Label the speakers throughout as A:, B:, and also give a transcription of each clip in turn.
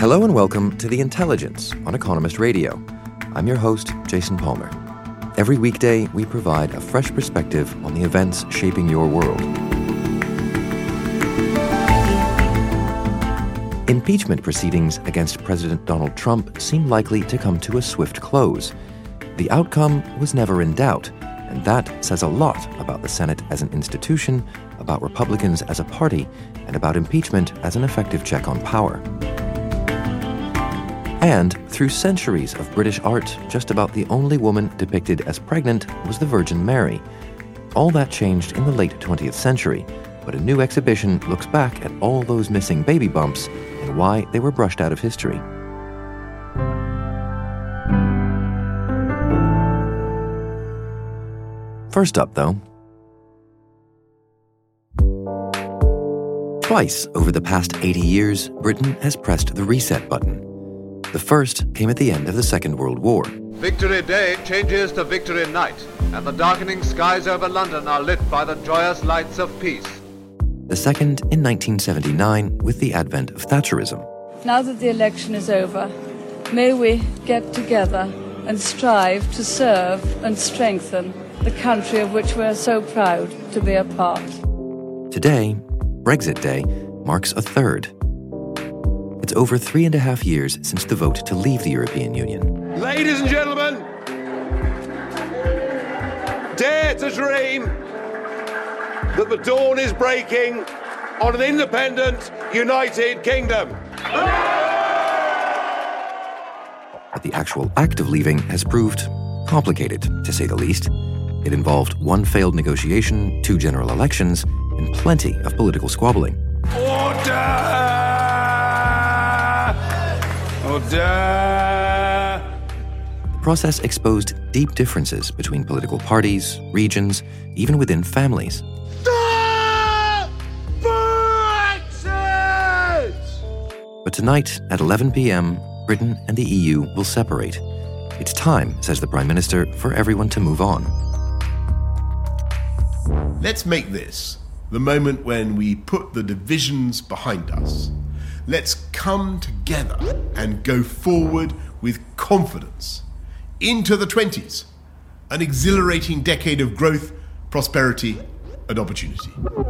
A: Hello and welcome to The Intelligence on Economist Radio. I'm your host, Jason Palmer. Every weekday, we provide a fresh perspective on the events shaping your world. Impeachment proceedings against President Donald Trump seem likely to come to a swift close. The outcome was never in doubt, and that says a lot about the Senate as an institution, about Republicans as a party, and about impeachment as an effective check on power. And through centuries of British art, just about the only woman depicted as pregnant was the Virgin Mary. All that changed in the late 20th century, but a new exhibition looks back at all those missing baby bumps and why they were brushed out of history. First up, though. Twice over the past 80 years, Britain has pressed the reset button. The first came at the end of the Second World War.
B: Victory Day changes to Victory Night, and the darkening skies over London are lit by the joyous lights of peace.
A: The second in 1979 with the advent of Thatcherism.
C: Now that the election is over, may we get together and strive to serve and strengthen the country of which we are so proud to be a part.
A: Today, Brexit Day, marks a third. It's over 3.5 years since the vote to leave the European Union.
D: Ladies and gentlemen, dare to dream that the dawn is breaking on an independent, united kingdom.
A: But the actual act of leaving has proved complicated, to say the least. It involved one failed negotiation, 2 general elections, and plenty of political squabbling.
D: Order!
A: The process exposed deep differences between political parties, regions, even within families. But tonight, at 11 p.m., Britain and the EU will separate. It's time, says the Prime Minister, for everyone to move on.
E: Let's make this the moment when we put the divisions behind us. Let's come together and go forward with confidence into the 20s, an exhilarating decade of growth, prosperity, and opportunity.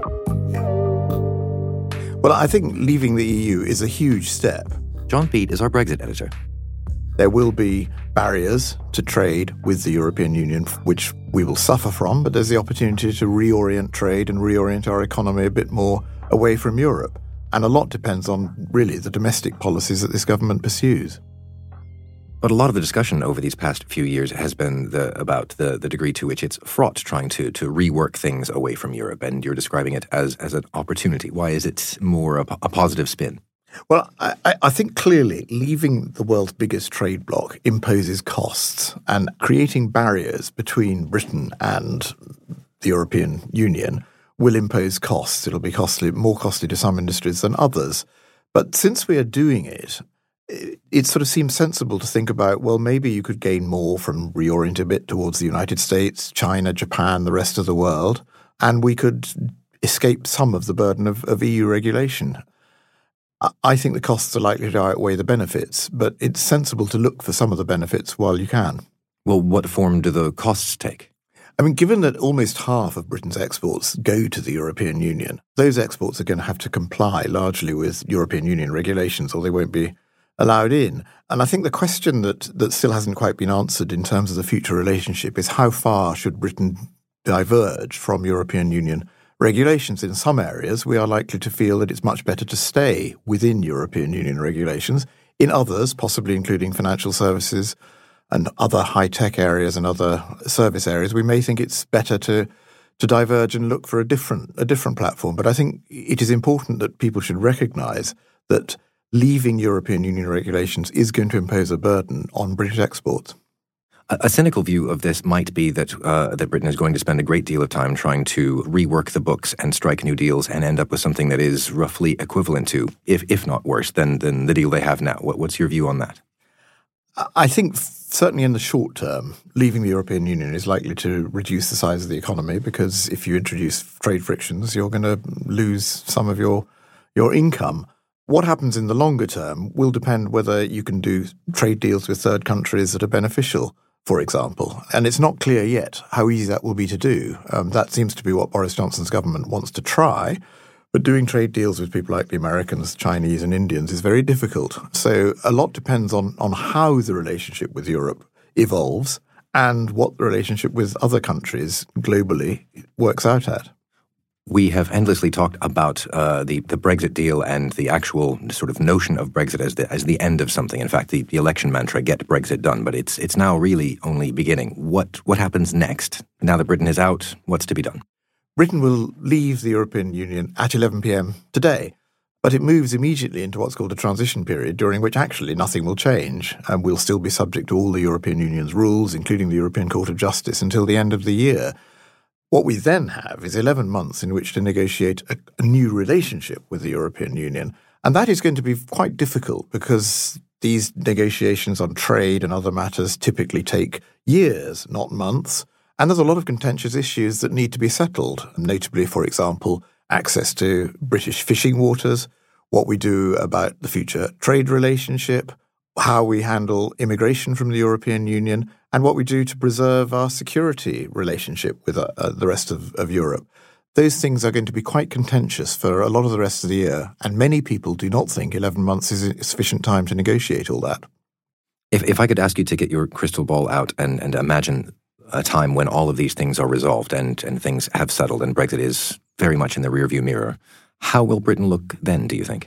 F: Well, I think leaving the EU is a huge step.
A: John Peet is our Brexit editor.
F: There will be barriers to trade with the European Union, which we will suffer from, but there's the opportunity to reorient trade and reorient our economy a bit more away from Europe. And a lot depends on, really, the domestic policies that this government pursues.
A: But a lot of the discussion over these past few years has been about the degree to which it's fraught trying to rework things away from Europe, and you're describing it as an opportunity. Why is it more a positive spin?
F: Well, I think clearly leaving the world's biggest trade bloc imposes costs, and creating barriers between Britain and the European Union will impose costs. It'll be more costly to some industries than others. But since we are doing it, it sort of seems sensible to think about, well, maybe you could gain more from reorienting a bit towards the United States, China, Japan, the rest of the world, and we could escape some of the burden of EU regulation. I think the costs are likely to outweigh the benefits, but it's sensible to look for some of the benefits while you can.
A: Well, what form do the costs take?
F: I mean, given that almost half of Britain's exports go to the European Union, those exports are going to have to comply largely with European Union regulations, or they won't be allowed in. And I think the question that still hasn't quite been answered in terms of the future relationship is how far should Britain diverge from European Union regulations. In some areas, we are likely to feel that it's much better to stay within European Union regulations. In others, possibly including financial services and other high-tech areas and other service areas, we may think it's better to diverge and look for a different platform. But I think it is important that people should recognise that leaving European Union regulations is going to impose a burden on British exports.
A: A cynical view of this might be that Britain is going to spend a great deal of time trying to rework the books and strike new deals and end up with something that is roughly equivalent to, if not worse, than the deal they have now. What's your view on that?
F: I think certainly in the short term, leaving the European Union is likely to reduce the size of the economy, because if you introduce trade frictions, you're going to lose some of your income. What happens in the longer term will depend whether you can do trade deals with third countries that are beneficial, for example. And it's not clear yet how easy that will be to do. That seems to be what Boris Johnson's government wants to try. But doing trade deals with people like the Americans, Chinese and Indians is very difficult. So a lot depends on how the relationship with Europe evolves and what the relationship with other countries globally works out at.
A: We have endlessly talked about the Brexit deal and the actual sort of notion of Brexit as the end of something. In fact, the election mantra, get Brexit done. But it's now really only beginning. What happens next? Now that Britain is out, what's to be done?
F: Britain will leave the European Union at 11 p.m. today, but it moves immediately into what's called a transition period, during which actually nothing will change, and we'll still be subject to all the European Union's rules, including the European Court of Justice, until the end of the year. What we then have is 11 months in which to negotiate a new relationship with the European Union, and that is going to be quite difficult because these negotiations on trade and other matters typically take years, not months. And there's a lot of contentious issues that need to be settled, notably, for example, access to British fishing waters, what we do about the future trade relationship, how we handle immigration from the European Union, and what we do to preserve our security relationship with the rest of Europe. Those things are going to be quite contentious for a lot of the rest of the year, and many people do not think 11 months is sufficient time to negotiate all that.
A: If I could ask you to get your crystal ball out and imagine a time when all of these things are resolved and things have settled and Brexit is very much in the rearview mirror, how will Britain look then, do you think?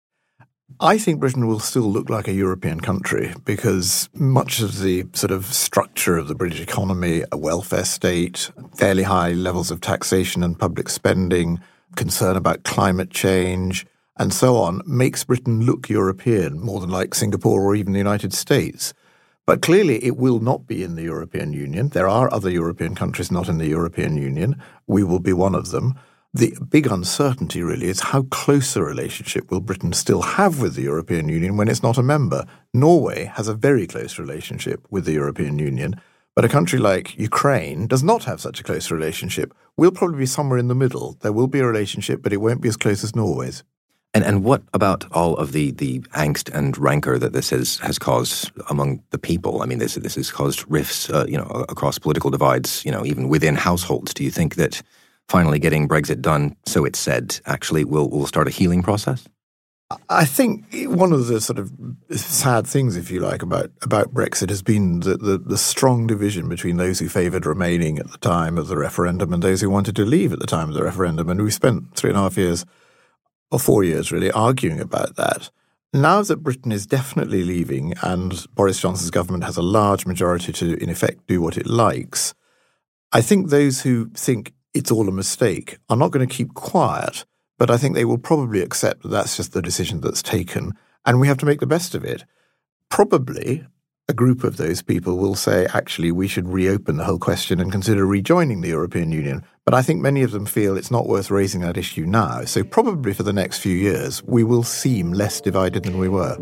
F: I think Britain will still look like a European country because much of the sort of structure of the British economy, a welfare state, fairly high levels of taxation and public spending, concern about climate change, and so on, makes Britain look European more than like Singapore or even the United States. But clearly it will not be in the European Union. There are other European countries not in the European Union. We will be one of them. The big uncertainty really is how close a relationship will Britain still have with the European Union when it's not a member. Norway has a very close relationship with the European Union, but a country like Ukraine does not have such a close relationship. We'll probably be somewhere in the middle. There will be a relationship, but it won't be as close as Norway's.
A: And what about all of the angst and rancor that this has caused among the people? I mean, this has caused rifts, across political divides, even within households. Do you think that finally getting Brexit done, so it's said, actually will start a healing process?
F: I think one of the sort of sad things, if you like, about Brexit has been the strong division between those who favoured remaining at the time of the referendum and those who wanted to leave at the time of the referendum. And we spent 3.5 years or 4 years really arguing about that. Now that Britain is definitely leaving and Boris Johnson's government has a large majority to, in effect, do what it likes, I think those who think it's all a mistake are not going to keep quiet, but I think they will probably accept that that's just the decision that's taken, and we have to make the best of it. Probably a group of those people will say, actually, we should reopen the whole question and consider rejoining the European Union. But I think many of them feel it's not worth raising that issue now. So probably for the next few years, we will seem less divided than we were.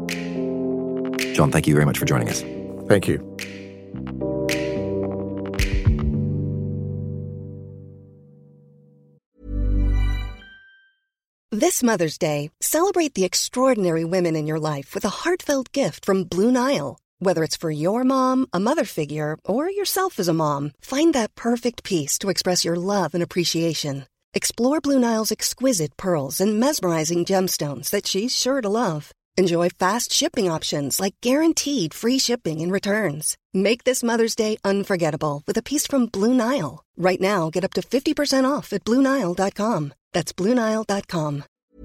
A: John, thank you very much for joining us.
F: Thank you.
G: This Mother's Day, celebrate the extraordinary women in your life with a heartfelt gift from Blue Nile. Whether it's for your mom, a mother figure, or yourself as a mom, find that perfect piece to express your love and appreciation. Explore Blue Nile's exquisite pearls and mesmerizing gemstones that she's sure to love. Enjoy fast shipping options like guaranteed free shipping and returns. Make this Mother's Day unforgettable with a piece from Blue Nile. Right now, get up to 50% off at BlueNile.com. That's BlueNile.com.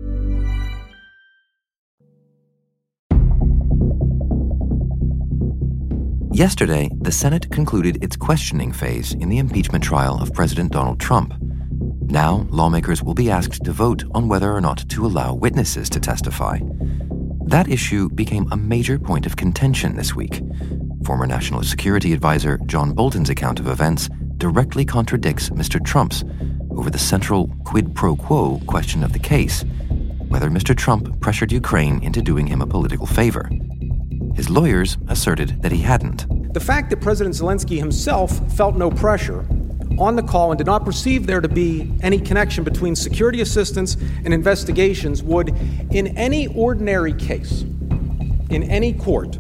A: Yesterday, the Senate concluded its questioning phase in the impeachment trial of President Donald Trump. Now, lawmakers will be asked to vote on whether or not to allow witnesses to testify. That issue became a major point of contention this week. Former National Security Advisor John Bolton's account of events directly contradicts Mr. Trump's over the central quid pro quo question of the case, whether Mr. Trump pressured Ukraine into doing him a political favor. His lawyers asserted that he hadn't.
H: The fact that President Zelensky himself felt no pressure on the call and did not perceive there to be any connection between security assistance and investigations would, in any ordinary case, in any court,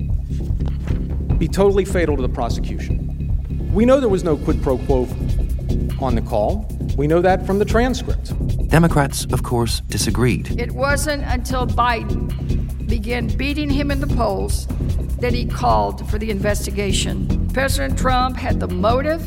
H: be totally fatal to the prosecution. We know there was no quid pro quo on the call. We know that from the transcript.
A: Democrats, of course, disagreed.
I: It wasn't until Biden began beating him in the polls that he called for the investigation. President Trump had the motive,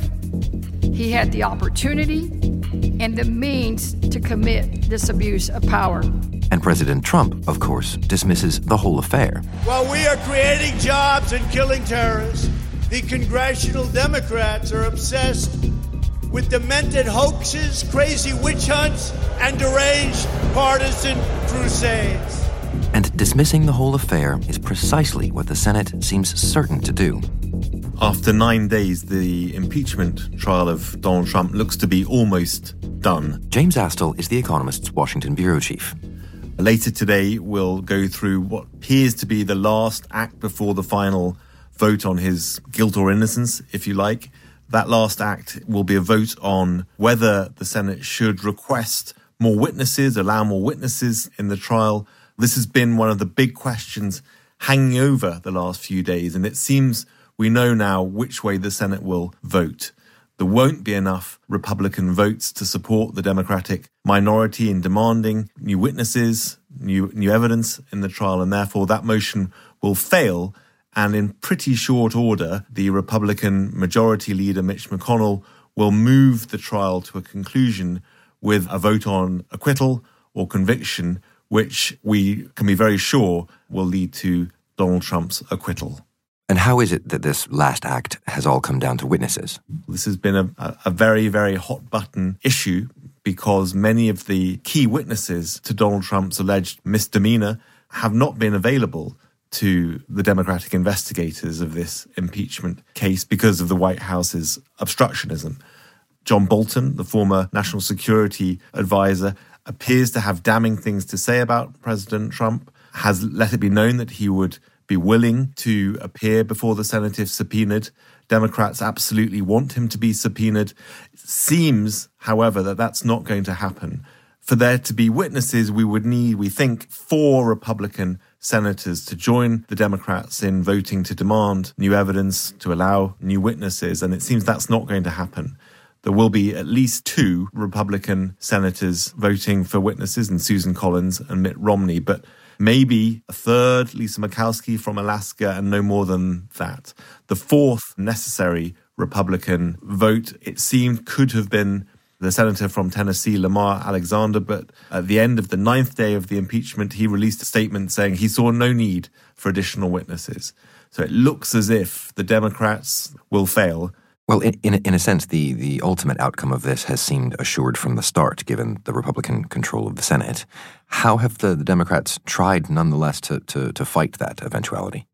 I: he had the opportunity, and the means to commit this abuse of power.
A: And President Trump, of course, dismisses the whole affair.
J: While we are creating jobs and killing terrorists, the congressional Democrats are obsessed with demented hoaxes, crazy witch hunts, and deranged partisan crusades.
A: And dismissing the whole affair is precisely what the Senate seems certain to do.
K: After 9 days, the impeachment trial of Donald Trump looks to be almost done.
A: James Astle is The Economist's Washington bureau chief.
K: Later today, we'll go through what appears to be the last act before the final vote on his guilt or innocence, if you like. That last act will be a vote on whether the Senate should request more witnesses, allow more witnesses in the trial. This has been one of the big questions hanging over the last few days, and it seems we know now which way the Senate will vote. There won't be enough Republican votes to support the Democratic minority in demanding new witnesses, new evidence in the trial, and therefore that motion will fail. And in pretty short order, the Republican Majority Leader Mitch McConnell will move the trial to a conclusion with a vote on acquittal or conviction, which we can be very sure will lead to Donald Trump's acquittal.
A: And how is it that this last act has all come down to witnesses?
K: This has been a very, very hot-button issue because many of the key witnesses to Donald Trump's alleged misdemeanor have not been available to the Democratic investigators of this impeachment case because of the White House's obstructionism. John Bolton, the former national security advisor, appears to have damning things to say about President Trump, has let it be known that he would be willing to appear before the Senate if subpoenaed. Democrats absolutely want him to be subpoenaed. It seems, however, that that's not going to happen. For there to be witnesses, we would need, we think, 4 Republican senators to join the Democrats in voting to demand new evidence, to allow new witnesses, and it seems that's not going to happen. There will be at least 2 Republican senators voting for witnesses, and Susan Collins and Mitt Romney, but maybe a third, Lisa Murkowski from Alaska, and no more than that. The 4th necessary Republican vote, it seemed, could have been the senator from Tennessee, Lamar Alexander, but at the end of the 9th day of the impeachment, he released a statement saying he saw no need for additional witnesses. So it looks as if the Democrats will fail.
A: Well, in a sense, the ultimate outcome of this has seemed assured from the start, given the Republican control of the Senate. How have the Democrats tried, nonetheless, to fight that eventuality?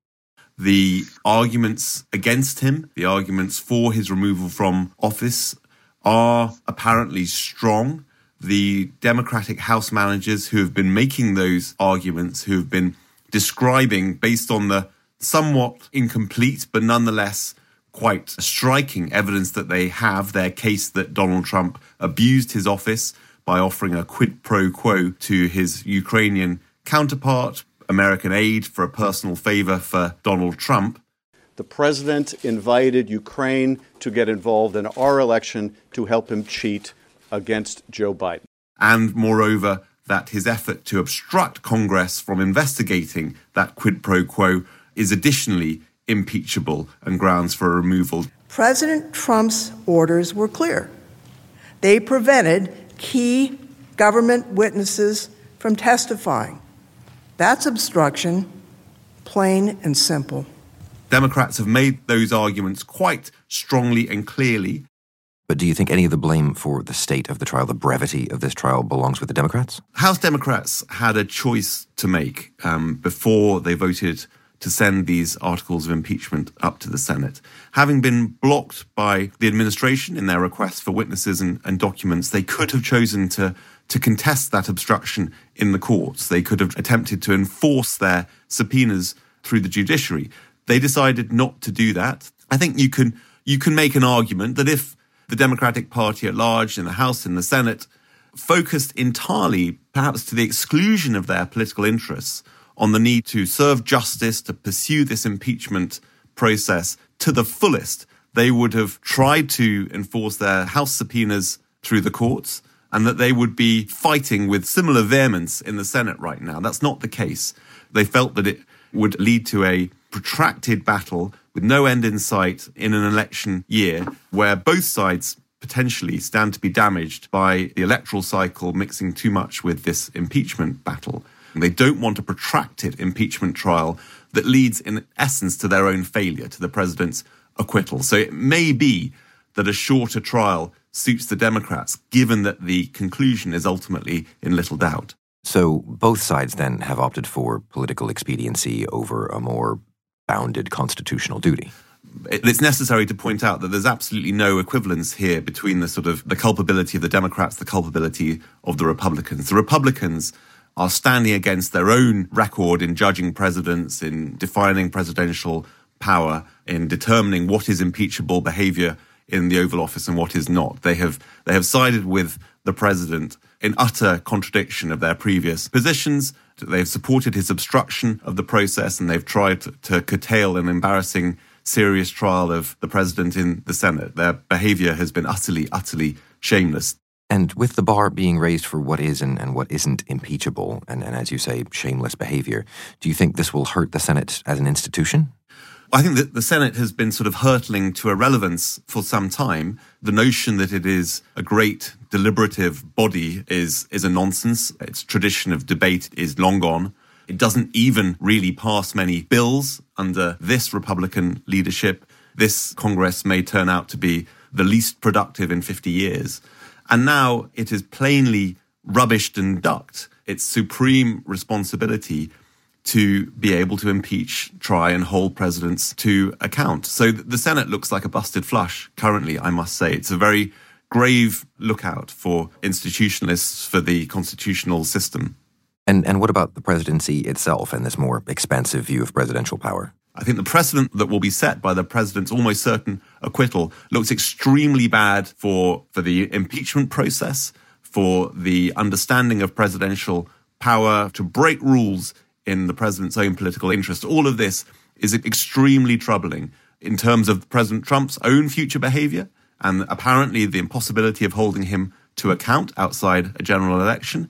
K: The arguments against him, the arguments for his removal from office, are apparently strong. The Democratic House managers who have been making those arguments, who have been describing, based on the somewhat incomplete but nonetheless quite striking evidence that they have, their case that Donald Trump abused his office by offering a quid pro quo to his Ukrainian counterpart, American aid for a personal favor for Donald Trump.
L: The president invited Ukraine to get involved in our election to help him cheat against Joe Biden.
K: And moreover, that his effort to obstruct Congress from investigating that quid pro quo is additionally impeachable and grounds for removal.
M: President Trump's orders were clear. They prevented key government witnesses from testifying. That's obstruction, plain and simple.
K: Democrats have made those arguments quite strongly and clearly.
A: But do you think any of the blame for the state of the trial, the brevity of this trial, belongs with the Democrats?
K: House Democrats had a choice to make before they voted to send these articles of impeachment up to the Senate. Having been blocked by the administration in their requests for witnesses and documents, they could have chosen to contest that obstruction in the courts. They could have attempted to enforce their subpoenas through the judiciary. They decided not to do that. I think you can make an argument that if the Democratic Party at large, in the House, in the Senate, focused entirely, perhaps to the exclusion of their political interests, on the need to serve justice, to pursue this impeachment process to the fullest. They would have tried to enforce their House subpoenas through the courts, and that they would be fighting with similar vehemence in the Senate right now. That's not the case. They felt that it would lead to a protracted battle with no end in sight in an election year where both sides potentially stand to be damaged by the electoral cycle mixing too much with this impeachment battle. They don't want a protracted impeachment trial that leads, in essence, to their own failure, to the president's acquittal. So it may be that a shorter trial suits the Democrats, given that the conclusion is ultimately in little doubt.
A: So both sides then have opted for political expediency over a more bounded constitutional duty.
K: It's necessary to point out that there's absolutely no equivalence here between the culpability of the Democrats, the culpability of the Republicans. The Republicans are standing against their own record in judging presidents, in defining presidential power, in determining what is impeachable behavior in the Oval Office and what is not. They have sided with the president in utter contradiction of their previous positions. They've supported his obstruction of the process, and they've tried to curtail an embarrassing, serious trial of the president in the Senate. Their behavior has been utterly, utterly shameless.
A: And with the bar being raised for what is and what isn't impeachable, and as you say, shameless behavior, do you think this will hurt the Senate as an institution?
K: I think that the Senate has been hurtling to irrelevance for some time. The notion that it is a great deliberative body is a nonsense. Its tradition of debate is long gone. It doesn't even really pass many bills under this Republican leadership. This Congress may turn out to be the least productive in 50 years. And now it is plainly rubbished and ducked its supreme responsibility to be able to impeach, try and hold presidents to account. So the Senate looks like a busted flush currently, I must say. It's a very grave lookout for institutionalists, for the constitutional system.
A: And what about the presidency itself and this more expansive view of presidential power?
K: I think the precedent that will be set by the president's almost certain acquittal looks extremely bad for the impeachment process, for the understanding of presidential power, to break rules in the president's own political interest. All of this is extremely troubling in terms of President Trump's own future behavior and apparently the impossibility of holding him to account outside a general election.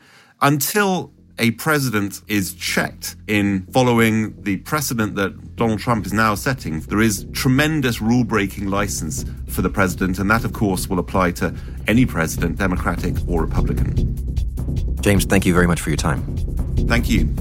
K: Until a president is checked in following the precedent that Donald Trump is now setting, there is tremendous rule-breaking license for the president, and that, of course, will apply to any president, Democratic or Republican.
A: James, thank you very much for your time.
K: Thank you.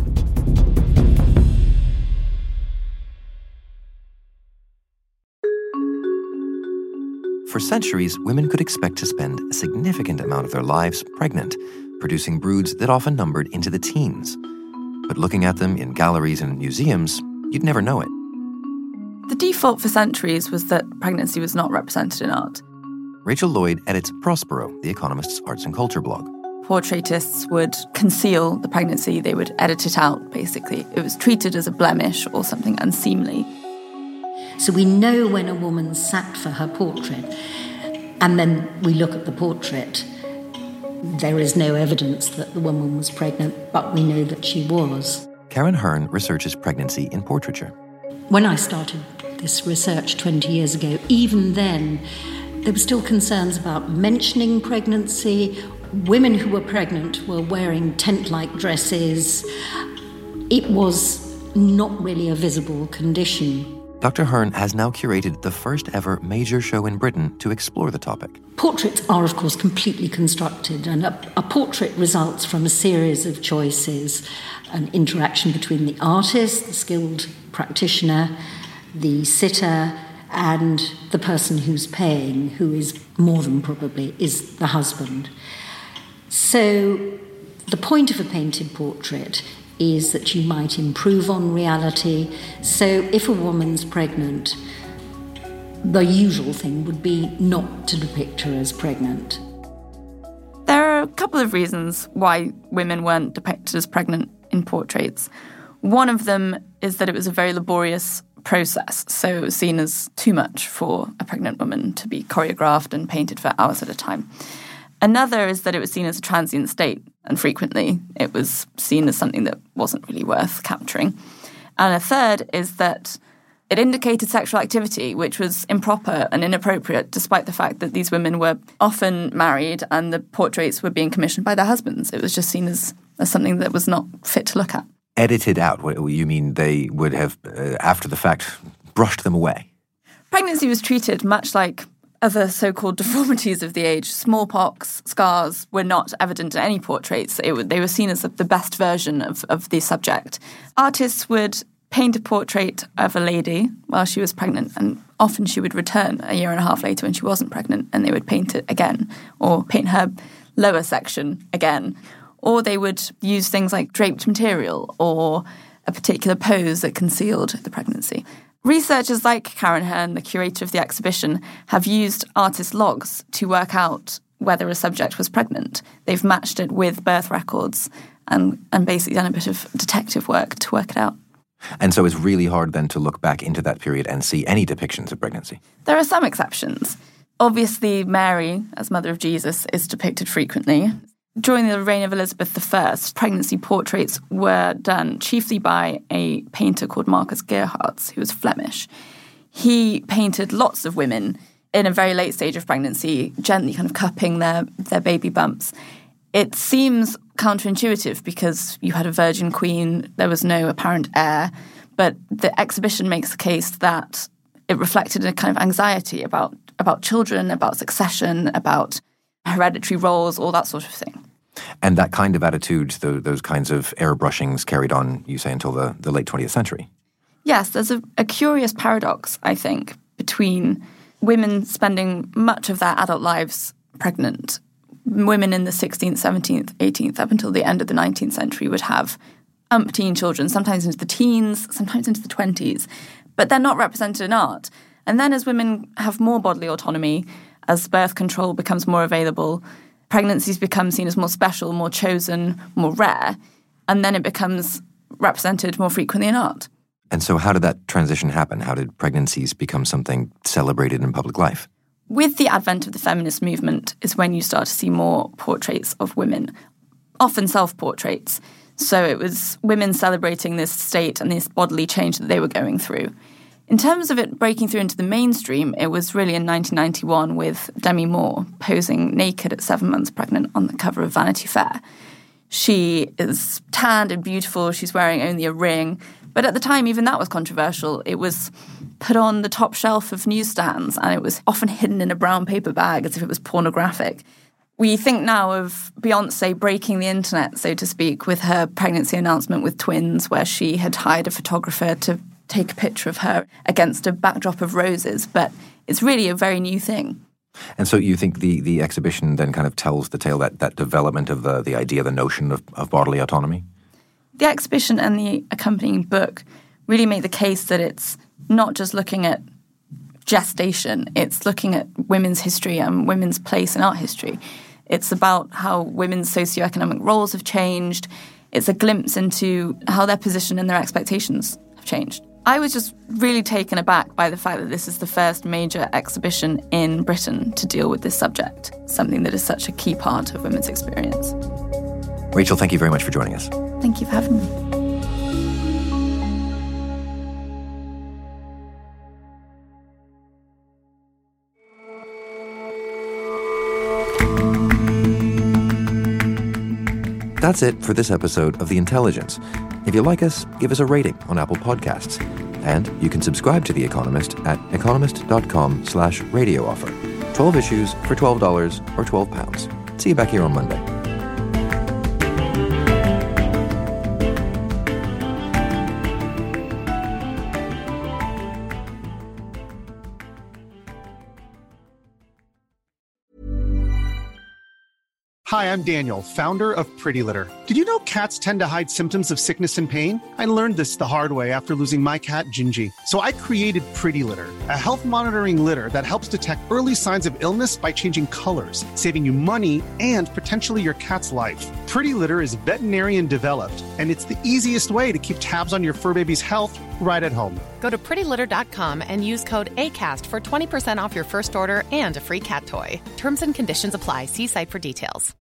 A: For centuries, women could expect to spend a significant amount of their lives pregnant, producing broods that often numbered into the teens. But looking at them in galleries and museums, you'd never know it.
N: The default for centuries was that pregnancy was not represented in art.
A: Rachel Lloyd edits Prospero, The Economist's arts and culture blog.
N: Portraitists would conceal the pregnancy, they would edit it out, basically. It was treated as a blemish or something unseemly.
O: So we know when a woman sat for her portrait, and then we look at the portrait. There is no evidence that the woman was pregnant, but we know that she was.
A: Karen Hearn researches pregnancy in portraiture.
O: When I started this research 20 years ago, even then, there were still concerns about mentioning pregnancy. Women who were pregnant were wearing tent-like dresses. It was not really a visible condition.
A: Dr. Hearn has now curated the first ever major show in Britain to explore the topic.
O: Portraits are, of course, completely constructed, and a portrait results from a series of choices, an interaction between the artist, the skilled practitioner, the sitter, and the person who's paying, who is more than probably is the husband. So the point of a painted portrait is that you might improve on reality. So if a woman's pregnant, the usual thing would be not to depict her as pregnant.
N: There are a couple of reasons why women weren't depicted as pregnant in portraits. One of them is that it was a very laborious process. So it was seen as too much for a pregnant woman to be choreographed and painted for hours at a time. Another is that it was seen as a transient state, and frequently it was seen as something that wasn't really worth capturing. And a third is that it indicated sexual activity, which was improper and inappropriate, despite the fact that these women were often married and the portraits were being commissioned by their husbands. It was just seen as something that was not fit to look at.
A: Edited out? What you mean they would have, after the fact, brushed them away?
N: Pregnancy was treated much like other so-called deformities of the age. Smallpox, scars were not evident in any portraits. They were seen as the best version of the subject. Artists would paint a portrait of a lady while she was pregnant, and often she would return a year and a half later when she wasn't pregnant, and they would paint it again, or paint her lower section again. Or they would use things like draped material or a particular pose that concealed the pregnancy. Researchers like Karen Hearn, the curator of the exhibition, have used artist logs to work out whether a subject was pregnant. They've matched it with birth records and basically done a bit of detective work to work it out.
A: And so it's really hard then to look back into that period and see any depictions of pregnancy.
N: There are some exceptions. Obviously, Mary, as mother of Jesus, is depicted frequently. During the reign of Elizabeth I, pregnancy portraits were done chiefly by a painter called Marcus Gerhards, who was Flemish. He painted lots of women in a very late stage of pregnancy, gently kind of cupping their baby bumps. It seems counterintuitive because you had a virgin queen, there was no apparent heir, but the exhibition makes the case that it reflected a kind of anxiety about children, about succession, about hereditary roles, all that sort of thing.
A: And that kind of attitude, those kinds of airbrushings carried on, you say, until the late 20th century.
N: Yes, there's a curious paradox, I think, between women spending much of their adult lives pregnant. Women in the 16th, 17th, 18th, up until the end of the 19th century would have umpteen children, sometimes into the teens, sometimes into the 20s, but they're not represented in art. And then as women have more bodily autonomy, as birth control becomes more available, pregnancies become seen as more special, more chosen, more rare, and then it becomes represented more frequently in art.
A: And so how did that transition happen? How did pregnancies become something celebrated in public life?
N: With the advent of the feminist movement is when you start to see more portraits of women, often self-portraits. So it was women celebrating this state and this bodily change that they were going through. In terms of it breaking through into the mainstream, it was really in 1991 with Demi Moore posing naked at 7 months pregnant on the cover of Vanity Fair. She is tanned and beautiful. She's wearing only a ring. But at the time, even that was controversial. It was put on the top shelf of newsstands, and it was often hidden in a brown paper bag as if it was pornographic. We think now of Beyoncé breaking the internet, so to speak, with her pregnancy announcement with twins, where she had hired a photographer to take a picture of her against a backdrop of roses. But it's really a very new thing.
A: And so you think the exhibition then kind of tells the tale, that development of the idea, the notion of bodily autonomy?
N: The exhibition and the accompanying book really make the case that it's not just looking at gestation, it's looking at women's history and women's place in art history. It's about how women's socioeconomic roles have changed. It's a glimpse into how their position and their expectations have changed. I was just really taken aback by the fact that this is the first major exhibition in Britain to deal with this subject, something that is such a key part of women's experience.
A: Rachel, thank you very much for joining us.
N: Thank you for having me.
A: That's it for this episode of The Intelligence. If you like us, give us a rating on Apple Podcasts. And you can subscribe to The Economist at economist.com/radio offer. 12 issues for $12 or £12. See you back here on Monday.
P: Hi, I'm Daniel, founder of Pretty Litter. Did you know cats tend to hide symptoms of sickness and pain? I learned this the hard way after losing my cat, Gingy. So I created Pretty Litter, a health monitoring litter that helps detect early signs of illness by changing colors, saving you money and potentially your cat's life. Pretty Litter is veterinarian developed, and it's the easiest way to keep tabs on your fur baby's health right at home.
Q: Go to prettylitter.com and use code ACAST for 20% off your first order and a free cat toy. Terms and conditions apply. See site for details.